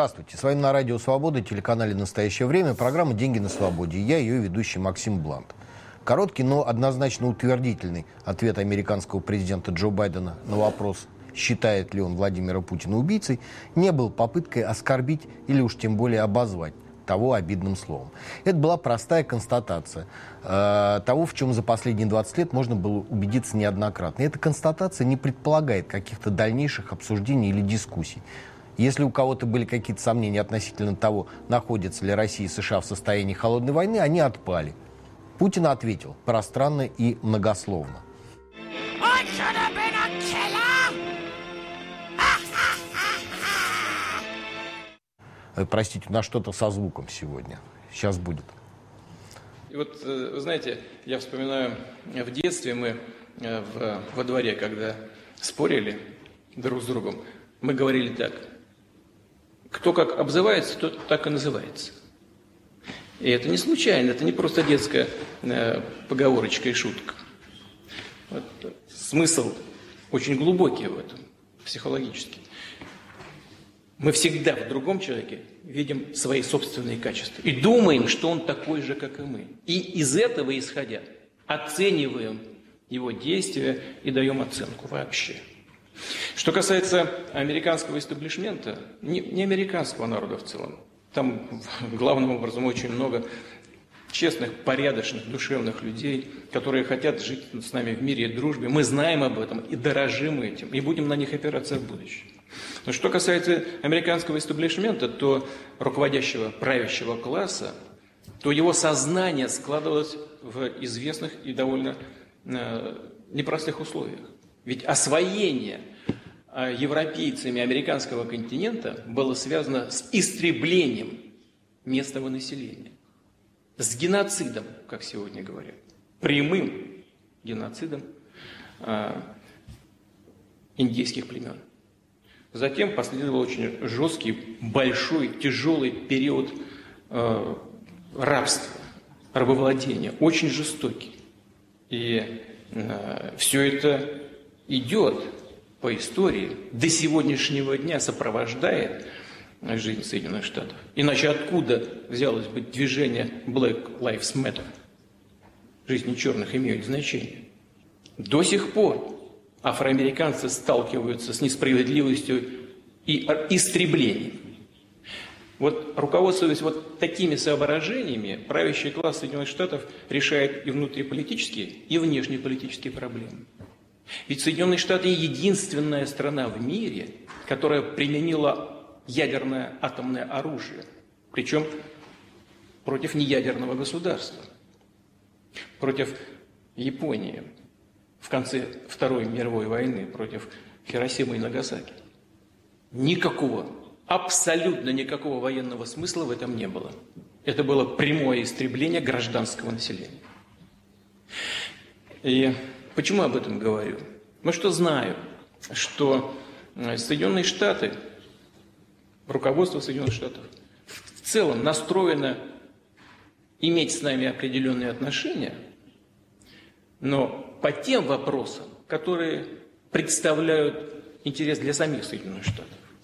Здравствуйте. С вами на Радио Свобода, телеканале «Настоящее время», программа «Деньги на свободе». Я ее ведущий Максим Блант. Короткий, но однозначно утвердительный ответ американского президента Джо Байдена на вопрос, считает ли он Владимира Путина убийцей, не был попыткой оскорбить или уж тем более обозвать того обидным словом. Это была простая констатация того, в чем за последние 20 лет можно было убедиться неоднократно. И эта констатация не предполагает каких-то дальнейших обсуждений или дискуссий. Если у кого-то были какие-то сомнения относительно того, находятся ли Россия и США в состоянии холодной войны, они отпали. Путин ответил пространно и многословно. Простите, у нас что-то со звуком сегодня. Сейчас будет. И вот, вы знаете, я вспоминаю, в детстве мы во дворе, когда спорили друг с другом, мы говорили так: кто как обзывается, тот так и называется. И это не случайно, это не просто детская поговорочка и шутка. Вот, смысл очень глубокий в этом, психологический. Мы всегда в другом человеке видим свои собственные качества и думаем, что он такой же, как и мы. И из этого исходя оцениваем его действия и даем оценку вообще. Что касается американского истеблишмента, не американского народа в целом, там главным образом очень много честных, порядочных, душевных людей, которые хотят жить с нами в мире и дружбе. Мы знаем об этом и дорожим этим, и будем на них опираться в будущем. Но что касается американского истеблишмента, то руководящего, правящего класса, то его сознание складывалось в известных и довольно непростых условиях. Ведь освоение европейцами американского континента было связано с истреблением местного населения, с геноцидом, как сегодня говорят, прямым геноцидом индейских племен. Затем последовал очень жесткий, большой, тяжелый период рабства, рабовладения, очень жестокий. И все это идет по истории, до сегодняшнего дня сопровождает жизнь Соединенных Штатов. Иначе откуда взялось бы движение Black Lives Matter? Жизни черных имеют значение. До сих пор афроамериканцы сталкиваются с несправедливостью и истреблением. Вот, руководствуясь вот такими соображениями, правящий класс Соединенных Штатов решает и внутриполитические, и внешнеполитические проблемы. Ведь Соединенные Штаты единственная страна в мире, которая применила ядерное атомное оружие, причем против неядерного государства, против Японии в конце Второй мировой войны, против Хиросимы и Нагасаки. Никакого, абсолютно никакого военного смысла в этом не было. Это было прямое истребление гражданского населения. И почему об этом говорю? Потому что знаю, что Соединенные Штаты, руководство Соединенных Штатов в целом настроено иметь с нами определенные отношения, но по тем вопросам, которые представляют интерес для самих Соединенных Штатов.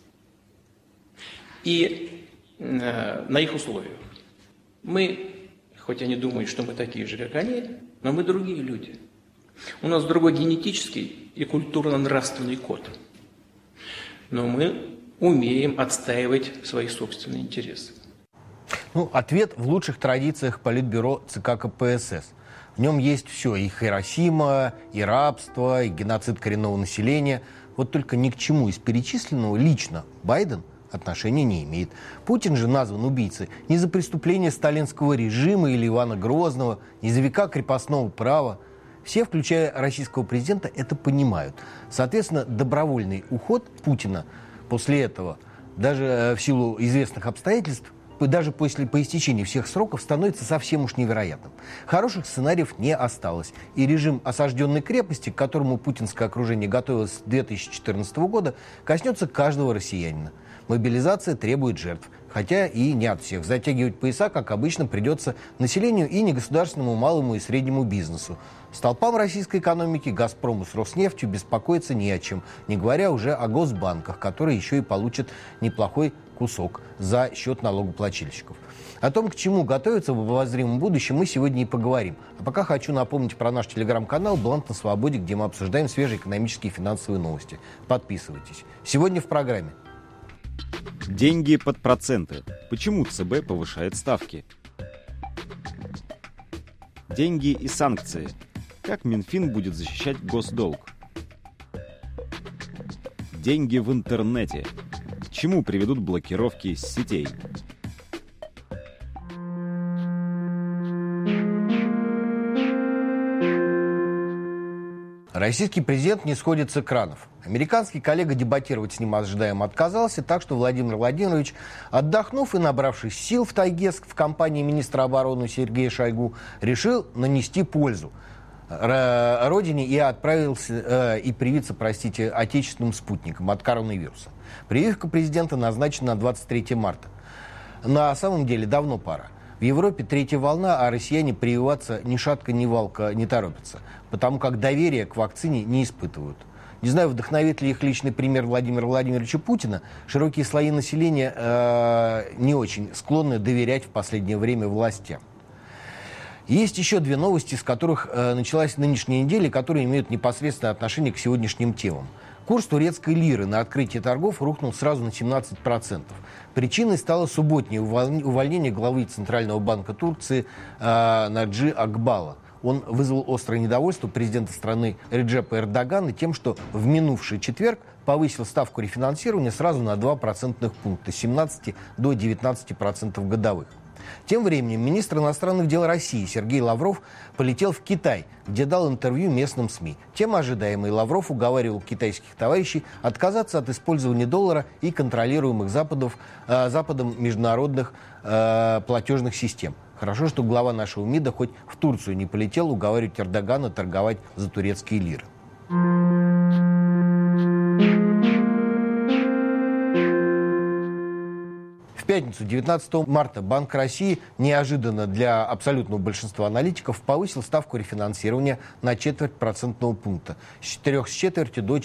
И на их условиях. Мы, хоть они думают, что мы такие же, как они, но мы другие люди. У нас другой генетический и культурно-нравственный код. Но мы умеем отстаивать свои собственные интересы. Ответ в лучших традициях Политбюро ЦК КПСС. В нем есть все: и Хиросима, и рабство, и геноцид коренного населения. Вот только ни к чему из перечисленного лично Байден отношения не имеет. Путин же назван убийцей не за преступления сталинского режима или Ивана Грозного, не за века крепостного права. Все, включая российского президента, это понимают. Соответственно, добровольный уход Путина после этого, даже в силу известных обстоятельств, даже по истечении всех сроков, становится совсем уж невероятным. Хороших сценариев не осталось. И режим осажденной крепости, к которому путинское окружение готовилось с 2014 года, коснется каждого россиянина. Мобилизация требует жертв, хотя и не от всех. Затягивать пояса, как обычно, придется населению и негосударственному малому и среднему бизнесу. Столпам российской экономики, «Газпрому» с «Роснефтью» беспокоиться не о чем, не говоря уже о госбанках, которые еще и получат неплохой кусок за счет налогоплательщиков. О том, к чему готовиться в обозримом будущем, мы сегодня и поговорим. А пока хочу напомнить про наш телеграм-канал «Блант на свободе», где мы обсуждаем свежие экономические и финансовые новости. Подписывайтесь. Сегодня в программе. Деньги под проценты. Почему ЦБ повышает ставки? Деньги и санкции. Как Минфин будет защищать госдолг? Деньги в интернете. К чему приведут блокировки сетей? Российский президент не сходит с экранов. Американский коллега дебатировать с ним ожидаемо отказался, так что Владимир Владимирович, отдохнув и набравшись сил в тайге в компании министра обороны Сергея Шойгу, решил нанести пользу родине и отправился и привиться, отечественным спутникам от коронавируса. Прививка президента назначена на 23 марта. На самом деле давно пора. В Европе третья волна, а россияне прививаться ни шатка, ни валка не торопятся, потому как доверия к вакцине не испытывают. Не знаю, вдохновит ли их личный пример Владимира Владимировича Путина. Широкие слои населения не очень склонны доверять в последнее время властям. Есть еще две новости, с которых началась нынешняя неделя, которые имеют непосредственное отношение к сегодняшним темам. Курс турецкой лиры на открытии торгов рухнул сразу на 17%. Причиной стало субботнее увольнение главы Центрального банка Турции Наджи Акбала. Он вызвал острое недовольство президента страны Реджепа Эрдогана тем, что в минувший четверг повысил ставку рефинансирования сразу на 2 процентных пункта с 17 до 19% годовых. Тем временем министр иностранных дел России Сергей Лавров полетел в Китай, где дал интервью местным СМИ. Тем ожидаемый Лавров уговаривал китайских товарищей отказаться от использования доллара и контролируемых Западом международных платежных систем. Хорошо, что глава нашего МИДа хоть в Турцию не полетел уговаривать Эрдогана торговать за турецкие лиры. В пятницу, 19 марта, Банк России неожиданно для абсолютного большинства аналитиков повысил ставку рефинансирования на четверть процентного пункта с 4,25 до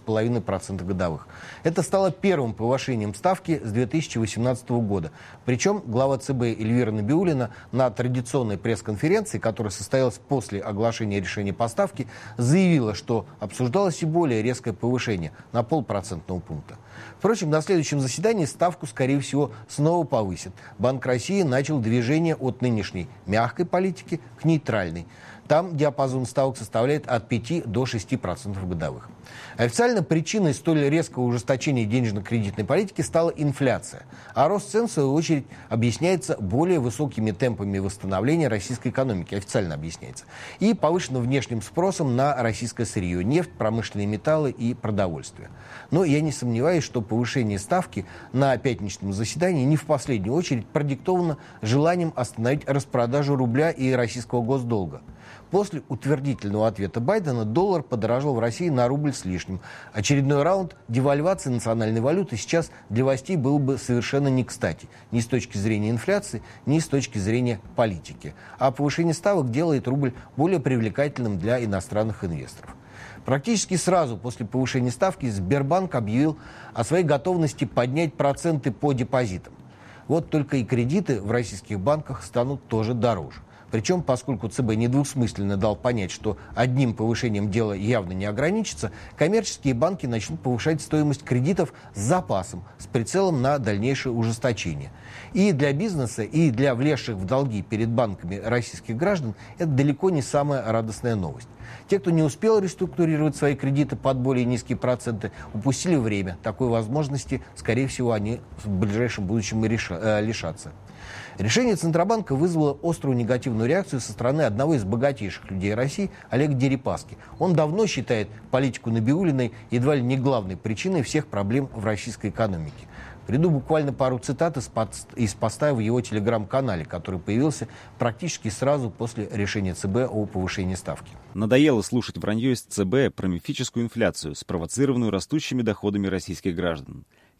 4,5% годовых. Это стало первым повышением ставки с 2018 года. Причем глава ЦБ Эльвира Набиуллина на традиционной пресс-конференции, которая состоялась после оглашения решения по ставке, заявила, что обсуждалось и более резкое повышение на 0,5% пункта. Впрочем, на следующем заседании ставку, скорее всего, снова повысит. Банк России начал движение от нынешней мягкой политики к нейтральной. Там диапазон ставок составляет от 5 до 6% годовых. Официально причиной столь резкого ужесточения денежно-кредитной политики стала инфляция. А рост цен, в свою очередь, объясняется более высокими темпами восстановления российской экономики, официально объясняется, и повышенным внешним спросом на российское сырье, нефть, промышленные металлы и продовольствие. Но я не сомневаюсь, что повышение ставки на пятничном заседании не в последнюю очередь продиктовано желанием остановить распродажу рубля и российского госдолга. После утвердительного ответа Байдена доллар подорожал в России на рубль с лишним. Очередной раунд девальвации национальной валюты сейчас для властей был бы совершенно не кстати. Ни с точки зрения инфляции, ни с точки зрения политики. А повышение ставок делает рубль более привлекательным для иностранных инвесторов. Практически сразу после повышения ставки Сбербанк объявил о своей готовности поднять проценты по депозитам. Вот только и кредиты в российских банках станут тоже дороже. Причем, поскольку ЦБ недвусмысленно дал понять, что одним повышением дело явно не ограничится, коммерческие банки начнут повышать стоимость кредитов с запасом, с прицелом на дальнейшее ужесточение. И для бизнеса, и для влезших в долги перед банками российских граждан это далеко не самая радостная новость. Те, кто не успел реструктурировать свои кредиты под более низкие проценты, упустили время. Такой возможности, скорее всего, они в ближайшем будущем и лишатся. Решение Центробанка вызвало острую негативную реакцию со стороны одного из богатейших людей России, Олега Дерипаски. Он давно считает политику Набиуллиной едва ли не главной причиной всех проблем в российской экономике. Приведу буквально пару цитат из поста в его телеграм-канале, который появился практически сразу после решения ЦБ о повышении ставки. Надоело слушать вранье из ЦБ про мифическую инфляцию, спровоцированную растущими доходами российских граждан.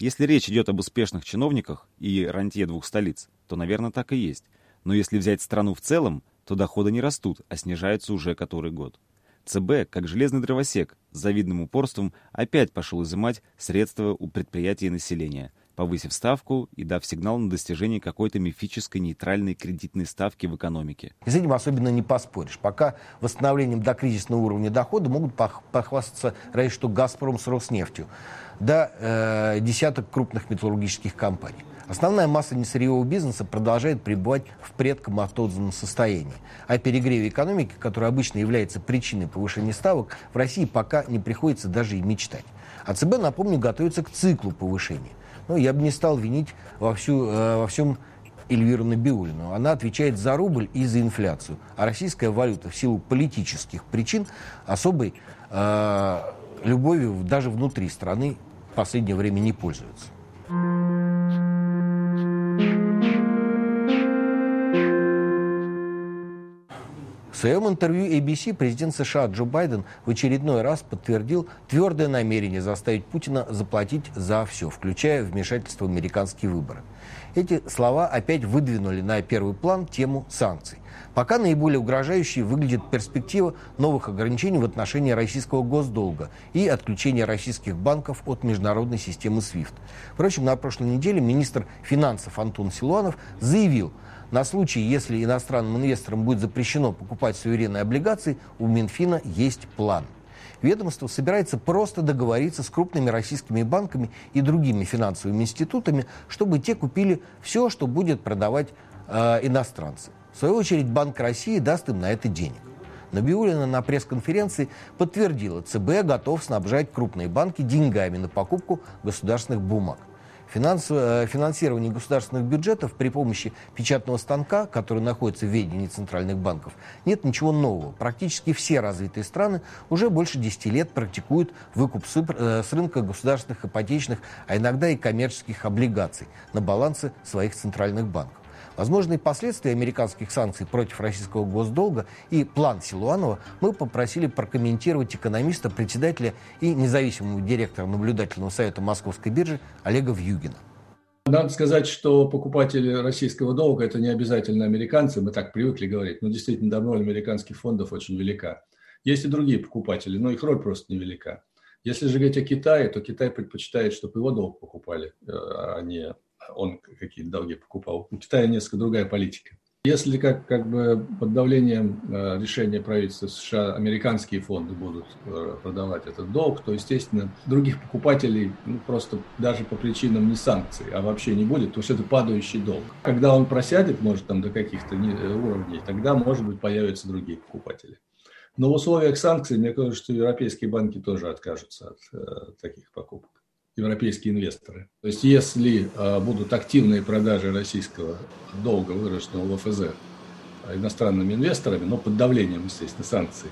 Если речь идет об успешных чиновниках и рантье двух столиц, то, наверное, так и есть. Но если взять страну в целом, то доходы не растут, а снижаются уже который год. ЦБ, как железный дровосек, с завидным упорством опять пошел изымать средства у предприятий и населения, повысив ставку и дав сигнал на достижение какой-то мифической нейтральной кредитной ставки в экономике. И с этим особенно не поспоришь. Пока восстановлением до кризисного уровня дохода могут похвастаться разве что «Газпром» с «Роснефтью», да десяток крупных металлургических компаний. Основная масса несырьевого бизнеса продолжает пребывать в предкоматозном состоянии. О перегреве экономики, который обычно является причиной повышения ставок, в России пока не приходится даже и мечтать. А ЦБ, напомню, готовится к циклу повышения. Но я бы не стал винить во всем Эльвиру Набиуллину. Она отвечает за рубль и за инфляцию. А российская валюта в силу политических причин особой любовью даже внутри страны в последнее время не пользуется. В своем интервью ABC президент США Джо Байден в очередной раз подтвердил твердое намерение заставить Путина заплатить за все, включая вмешательство в американские выборы. Эти слова опять выдвинули на первый план тему санкций. Пока наиболее угрожающей выглядит перспектива новых ограничений в отношении российского госдолга и отключения российских банков от международной системы SWIFT. Впрочем, на прошлой неделе министр финансов Антон Силуанов заявил, на случай, если иностранным инвесторам будет запрещено покупать суверенные облигации, у Минфина есть план. Ведомство собирается просто договориться с крупными российскими банками и другими финансовыми институтами, чтобы те купили все, что будет продавать иностранцы. В свою очередь, Банк России даст им на это денег. Набиуллина на пресс-конференции подтвердила, ЦБ готов снабжать крупные банки деньгами на покупку государственных бумаг. Финансирование государственных бюджетов при помощи печатного станка, который находится в ведении центральных банков, нет ничего нового. Практически все развитые страны уже больше 10 лет практикуют выкуп с рынка государственных ипотечных, а иногда и коммерческих облигаций на балансы своих центральных банков. Возможные последствия американских санкций против российского госдолга и план Силуанова мы попросили прокомментировать экономиста, председателя и независимого директора наблюдательного совета Московской биржи Олега Вьюгина. Надо сказать, что покупатели российского долга – это не обязательно американцы, мы так привыкли говорить, но действительно давно американских фондов очень велика. Есть и другие покупатели, но их роль просто невелика. Если же говорить о Китае, то Китай предпочитает, чтобы его долг покупали, а не он какие-то долги покупал. У Китая несколько другая политика. Если как бы под давлением решения правительства США американские фонды будут продавать этот долг, то, естественно, других покупателей просто даже по причинам не санкций, а вообще не будет, то есть это падающий долг. Когда он просядет, может, там до каких-то уровней, тогда, может быть, появятся другие покупатели. Но в условиях санкций, мне кажется, что европейские банки тоже откажутся от таких покупок. Европейские инвесторы. То есть, если будут активные продажи российского долга, выращенного в ОФЗ, иностранными инвесторами, но под давлением, естественно, санкций,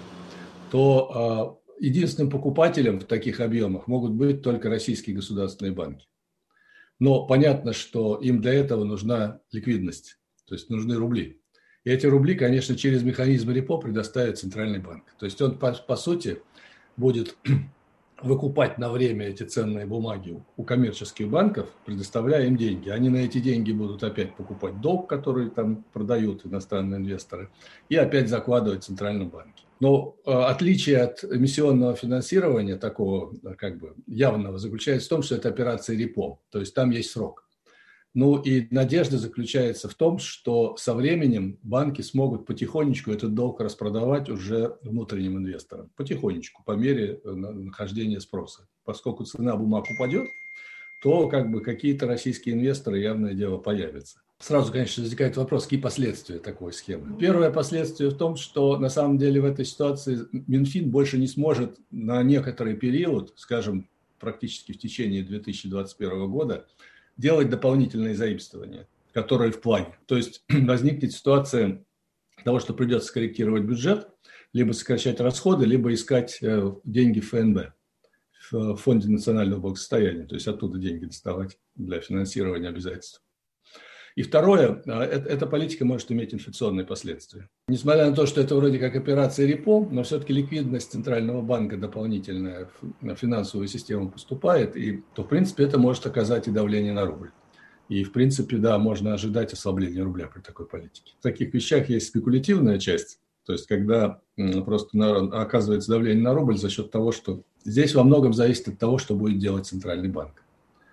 то единственным покупателем в таких объемах могут быть только российские государственные банки. Но понятно, что им для этого нужна ликвидность, то есть нужны рубли. И эти рубли, конечно, через механизм репо предоставит Центральный банк. То есть он, по сути, будет выкупать на время эти ценные бумаги у коммерческих банков, предоставляя им деньги. Они на эти деньги будут опять покупать долг, который там продают иностранные инвесторы, и опять закладывать в Центральном банке. Но отличие от эмиссионного финансирования, такого как бы явного, заключается в том, что это операция репо, то есть там есть срок. Ну и надежда заключается в том, что со временем банки смогут потихонечку этот долг распродавать уже внутренним инвесторам. Потихонечку, по мере нахождения спроса. Поскольку цена бумаг упадет, то как бы какие-то российские инвесторы, явное дело, появятся. Сразу, конечно, возникает вопрос, какие последствия такой схемы. Первое последствие в том, что на самом деле в этой ситуации Минфин больше не сможет на некоторый период, скажем, практически в течение 2021 года, делать дополнительные заимствования, которые в плане. То есть возникнет ситуация того, что придется скорректировать бюджет, либо сокращать расходы, либо искать деньги в ФНБ, в Фонде национального благосостояния, то есть оттуда деньги доставать для финансирования обязательств. И второе, эта политика может иметь инфляционные последствия. Несмотря на то, что это вроде как операция репо, но все-таки ликвидность Центрального банка дополнительная в финансовую систему поступает, и то, в принципе, это может оказать и давление на рубль. И, в принципе, да, можно ожидать ослабления рубля при такой политике. В таких вещах есть спекулятивная часть, то есть когда просто оказывается давление на рубль за счет того, что здесь во многом зависит от того, что будет делать Центральный банк.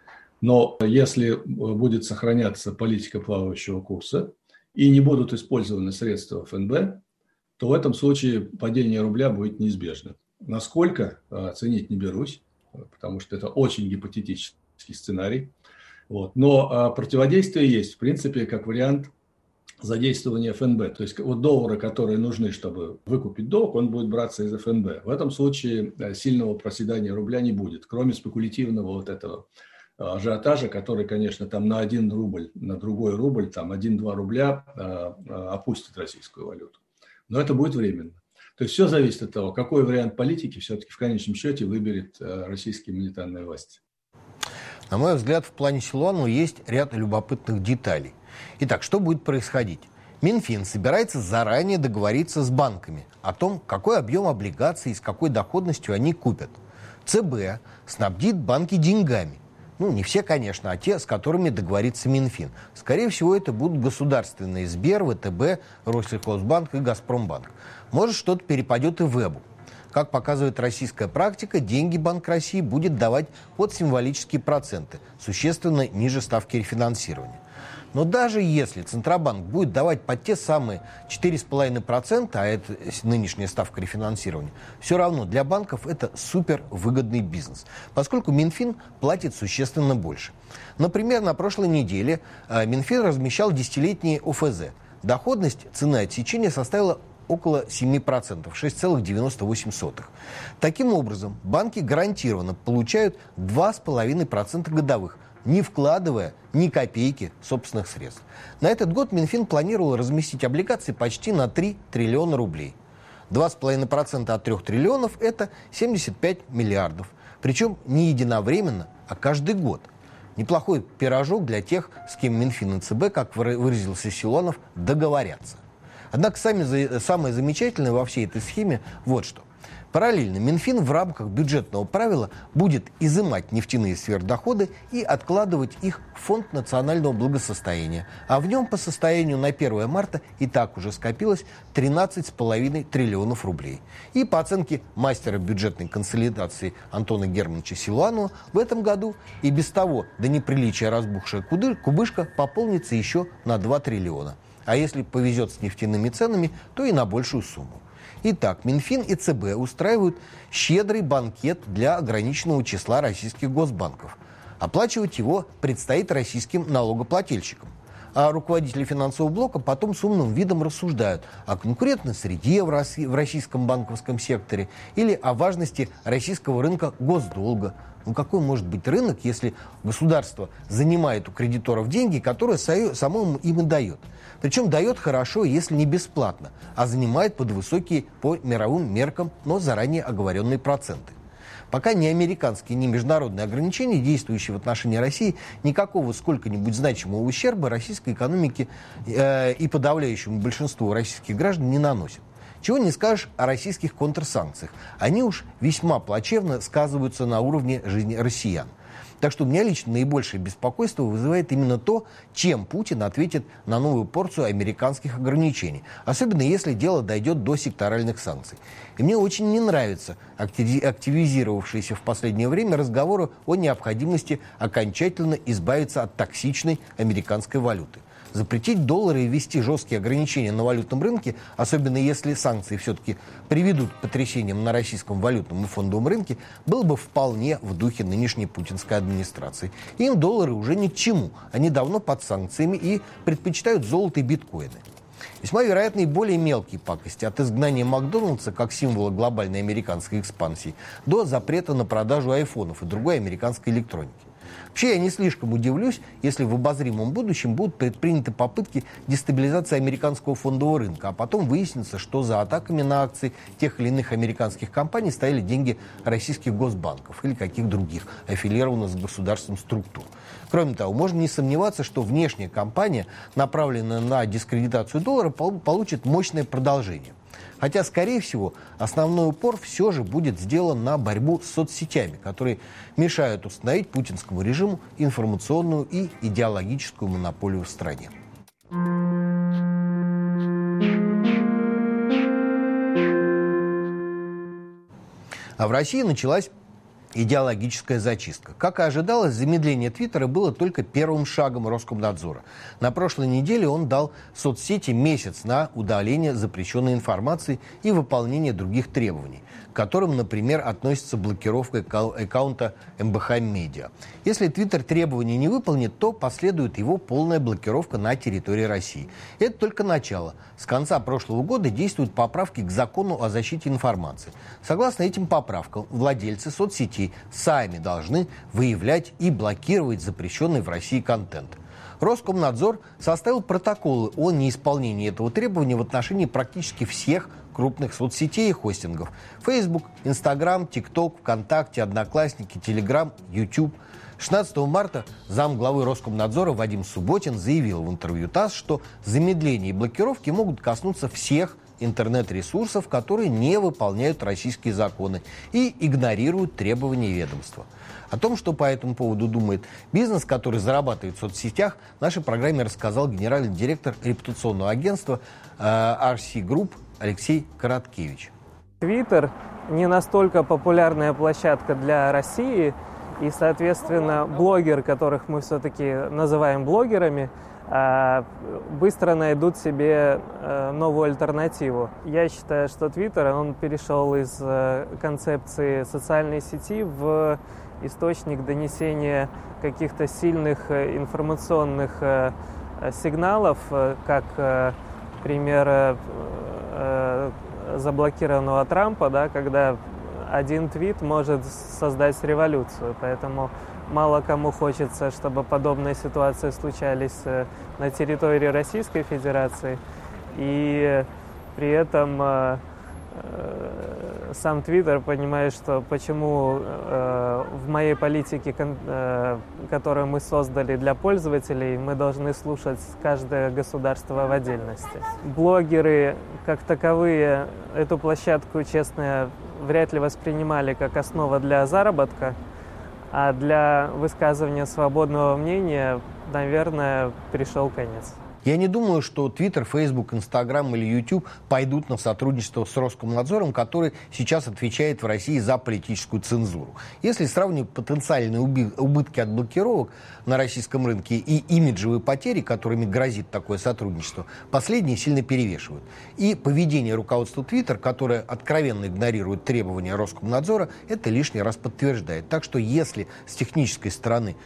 Но если будет сохраняться политика плавающего курса и не будут использованы средства ФНБ, то в этом случае падение рубля будет неизбежно. Насколько, оценить не берусь, потому что это очень гипотетический сценарий. Но противодействие есть, в принципе, как вариант задействования ФНБ. То есть доллары, которые нужны, чтобы выкупить долг, он будет браться из ФНБ. В этом случае сильного проседания рубля не будет, кроме спекулятивного этого ажиотажа, который, конечно, там на 1 рубль, на другой рубль, там 1-2 рубля опустит российскую валюту. Но это будет временно. То есть все зависит от того, какой вариант политики все-таки в конечном счете выберет российские монетарные власти. На мой взгляд, в плане Силуанова есть ряд любопытных деталей. Итак, что будет происходить? Минфин собирается заранее договориться с банками о том, какой объем облигаций и с какой доходностью они купят. ЦБ снабдит банки деньгами. Не все, конечно, а те, с которыми договорится Минфин. Скорее всего, это будут государственные Сбер, ВТБ, Россельхозбанк и Газпромбанк. Может, что-то перепадет и ВЭБу. Как показывает российская практика, деньги Банк России будет давать под символические проценты, существенно ниже ставки рефинансирования. Но даже если Центробанк будет давать под те самые 4,5%, а это нынешняя ставка рефинансирования, все равно для банков это супервыгодный бизнес, поскольку Минфин платит существенно больше. Например, на прошлой неделе Минфин размещал десятилетние ОФЗ. Доходность цены отсечения составила около 7%, 6,98%. Таким образом, банки гарантированно получают 2,5% годовых, не вкладывая ни копейки собственных средств. На этот год Минфин планировал разместить облигации почти на 3 триллиона рублей. 2,5% от 3 триллионов – это 75 миллиардов. Причем не единовременно, а каждый год. Неплохой пирожок для тех, с кем Минфин и ЦБ, как выразился Силуанов, договорятся. Однако самое замечательное во всей этой схеме вот что. Параллельно Минфин в рамках бюджетного правила будет изымать нефтяные сверхдоходы и откладывать их в Фонд национального благосостояния. А в нем по состоянию на 1 марта и так уже скопилось 13,5 триллионов рублей. И по оценке мастера бюджетной консолидации Антона Германовича Силуанова, в этом году и без того до неприличия разбухшая кубышка пополнится еще на 2 триллиона. А если повезет с нефтяными ценами, то и на большую сумму. Итак, Минфин и ЦБ устраивают щедрый банкет для ограниченного числа российских госбанков. Оплачивать его предстоит российским налогоплательщикам. А руководители финансового блока потом с умным видом рассуждают о конкурентной среде в российском банковском секторе или о важности российского рынка госдолга. Какой может быть рынок, если государство занимает у кредиторов деньги, которые само им и дает? Причем дает хорошо, если не бесплатно, а занимает под высокие по мировым меркам, но заранее оговоренные проценты. Пока ни американские, ни международные ограничения, действующие в отношении России, никакого сколько-нибудь значимого ущерба российской экономике и подавляющему большинству российских граждан не наносят. Чего не скажешь о российских контрсанкциях. Они уж весьма плачевно сказываются на уровне жизни россиян. Так что у меня лично наибольшее беспокойство вызывает именно то, чем Путин ответит на новую порцию американских ограничений. Особенно если дело дойдет до секторальных санкций. И мне очень не нравятся активизировавшиеся в последнее время разговоры о необходимости окончательно избавиться от токсичной американской валюты. Запретить доллары и ввести жесткие ограничения на валютном рынке, особенно если санкции все-таки приведут к потрясениям на российском валютном и фондовом рынке, было бы вполне в духе нынешней путинской администрации. Им доллары уже ни к чему. Они давно под санкциями и предпочитают золото и биткоины. Весьма вероятны и более мелкие пакости, от изгнания Макдональдса как символа глобальной американской экспансии до запрета на продажу айфонов и другой американской электроники. Вообще, я не слишком удивлюсь, если в обозримом будущем будут предприняты попытки дестабилизации американского фондового рынка, а потом выяснится, что за атаками на акции тех или иных американских компаний стояли деньги российских госбанков или каких других аффилированных с государством структур. Кроме того, можно не сомневаться, что внешняя кампания, направленная на дискредитацию доллара, получит мощное продолжение. Хотя, скорее всего, основной упор все же будет сделан на борьбу с соцсетями, которые мешают установить путинскому режиму информационную и идеологическую монополию в стране. А в России началась идеологическая зачистка. Как и ожидалось, замедление Твиттера было только первым шагом Роскомнадзора. На прошлой неделе он дал соцсети месяц на удаление запрещенной информации и выполнение других требований, к которым, например, относится блокировка аккаунта МБХ Медиа. Если Твиттер требования не выполнит, то последует его полная блокировка на территории России. Это только начало. С конца прошлого года действуют поправки к закону о защите информации. Согласно этим поправкам, владельцы соцсетей сами должны выявлять и блокировать запрещенный в России контент. Роскомнадзор составил протоколы о неисполнении этого требования в отношении практически всех крупных соцсетей и хостингов: Facebook, Instagram, TikTok, ВКонтакте, Одноклассники, Telegram, YouTube. 16 марта замглавы Роскомнадзора Вадим Субботин заявил в интервью ТАСС, что замедление и блокировки могут коснуться всех интернет-ресурсов, которые не выполняют российские законы и игнорируют требования ведомства. О том, что по этому поводу думает бизнес, который зарабатывает в соцсетях, в нашей программе рассказал генеральный директор репутационного агентства RC Group Алексей Короткевич. Твиттер не настолько популярная площадка для России, и, соответственно, блогеры, которых мы все-таки называем блогерами, быстро найдут себе новую альтернативу. Я считаю, что Твиттер, он перешел из концепции социальной сети в источник донесения каких-то сильных информационных сигналов, как пример заблокированного Трампа, да, когда один твит может создать революцию, поэтому мало кому хочется, чтобы подобные ситуации случались на территории Российской Федерации, и при этом сам Твиттер понимает, что почему в моей политике, которую мы создали для пользователей, мы должны слушать каждое государство в отдельности. Блогеры, как таковые, эту площадку, честно, вряд ли воспринимали как основа для заработка, а для высказывания свободного мнения, наверное, пришел конец. Я не думаю, что Twitter, Facebook, Instagram или YouTube пойдут на сотрудничество с Роскомнадзором, который сейчас отвечает в России за политическую цензуру. Если сравнивать потенциальные убытки от блокировок на российском рынке и имиджевые потери, которыми грозит такое сотрудничество, последние сильно перевешивают. И поведение руководства Twitter, которое откровенно игнорирует требования Роскомнадзора, это лишний раз подтверждает. Так что если с технической стороны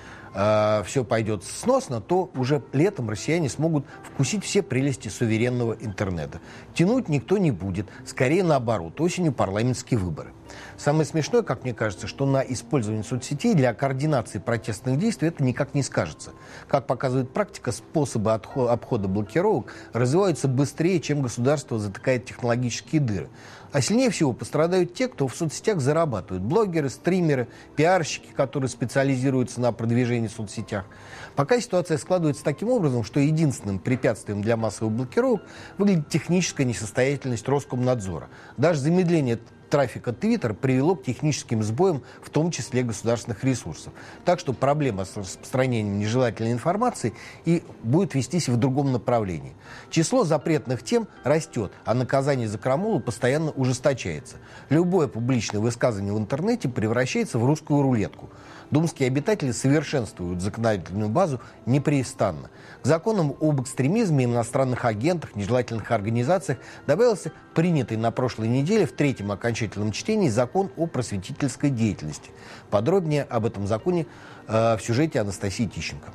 все пойдет сносно, то уже летом россияне смогут вкусить все прелести суверенного интернета. Тянуть никто не будет, скорее наоборот, осенью парламентские выборы. Самое смешное, как мне кажется, что на использовании соцсетей для координации протестных действий это никак не скажется. Как показывает практика, способы обхода блокировок развиваются быстрее, чем государство затыкает технологические дыры. А сильнее всего пострадают те, кто в соцсетях зарабатывают. Блогеры, стримеры, пиарщики, которые специализируются на продвижении в соцсетях. Пока ситуация складывается таким образом, что единственным препятствием для массовых блокировок выглядит техническая несостоятельность Роскомнадзора. Даже замедление трафика Twitter привело к техническим сбоям, в том числе государственных ресурсов. Так что проблема с распространением нежелательной информации и будет вестись в другом направлении. Число запретных тем растет, а наказание за крамолу постоянно ужесточается. Любое публичное высказывание в интернете превращается в русскую рулетку. Думские обитатели совершенствуют законодательную базу непрестанно. К законам об экстремизме, иностранных агентах, нежелательных организациях добавился принятый на прошлой неделе в третьем окончательном чтении закон о просветительской деятельности. Подробнее об этом законе в сюжете Анастасии Тищенко.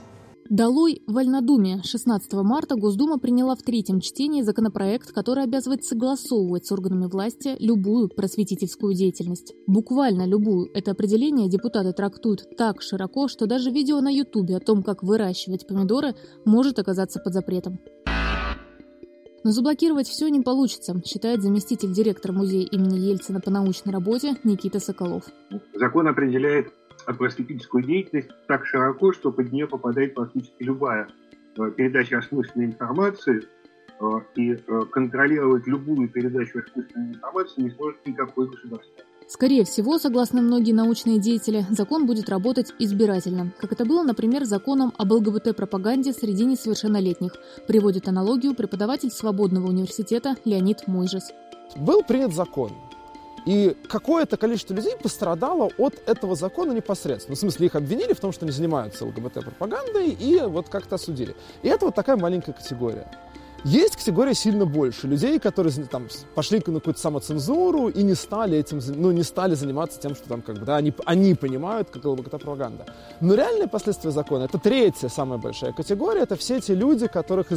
Долой вольнодумие. 16 марта Госдума приняла в третьем чтении законопроект, который обязывает согласовывать с органами власти любую просветительскую деятельность. Буквально любую. Это определение депутаты трактуют так широко, что даже видео на Ютубе о том, как выращивать помидоры, может оказаться под запретом. Но заблокировать все не получится, считает заместитель директора музея имени Ельцина по научной работе Никита Соколов. Закон определяет просветительскую деятельность так широко, что под нее попадает практически любая передача осмысленной информации, и контролировать любую передачу осмысленной информации не сможет никакой государство. Скорее всего, согласно многие научные деятели, закон будет работать избирательно, как это было, например, законом об ЛГБТ-пропаганде среди несовершеннолетних, приводит аналогию преподаватель Свободного университета Леонид Мойжес. Был принят закон. И какое-то количество людей пострадало от этого закона непосредственно. В смысле, их обвинили в том, что они занимаются ЛГБТ-пропагандой, и вот как-то осудили. И это вот такая маленькая категория. Есть категория сильно больше. Людей, которые там пошли на какую-то самоцензуру и не стали этим, не стали заниматься тем, что там они понимают, как ЛГБТ-пропаганда. Но реальные последствия закона — это третья самая большая категория. Это все те люди, которых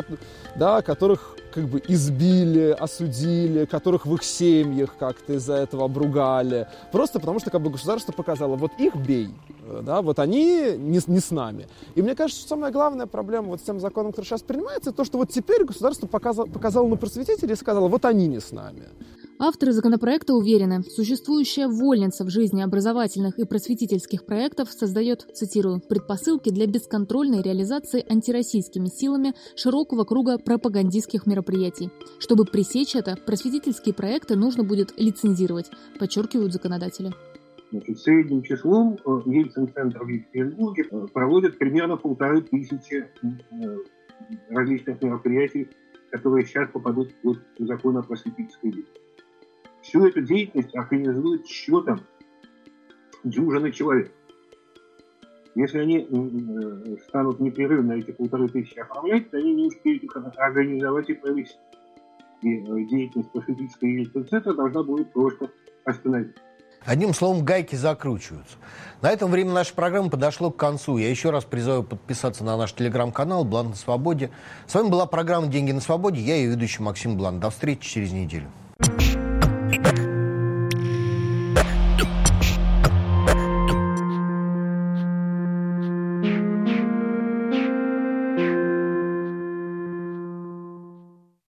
как бы избили, осудили, которых в их семьях как-то из-за этого обругали. Просто потому что как бы государство показало, вот их бей, да, вот они не с нами. И мне кажется, что самая главная проблема вот с тем законом, который сейчас принимается, то, что вот теперь государство показало на просветителей и сказало, вот они не с нами. Авторы законопроекта уверены, существующая вольница в жизни образовательных и просветительских проектов создает, цитирую, «предпосылки для бесконтрольной реализации антироссийскими силами широкого круга пропагандистских мероприятий. Чтобы пресечь это, просветительские проекты нужно будет лицензировать», подчеркивают законодатели. Средним числом Ельцин-центр в Екатеринбурге проводит примерно 1500 различных мероприятий, которые сейчас попадут в закон о просветительской деятельности. Всю эту деятельность организует счетом дюжины человек. Если они станут непрерывно эти 1500 оформлять, то они не успеют их организовать и провести. И деятельность просветительского Ельцин-центра должна будет просто остановить. Одним словом, гайки закручиваются. На этом время нашей программы подошло к концу. Я еще раз призываю подписаться на наш телеграм-канал «Блант на свободе». С вами была программа «Деньги на свободе». Я ее ведущий Максим Блант. До встречи через неделю.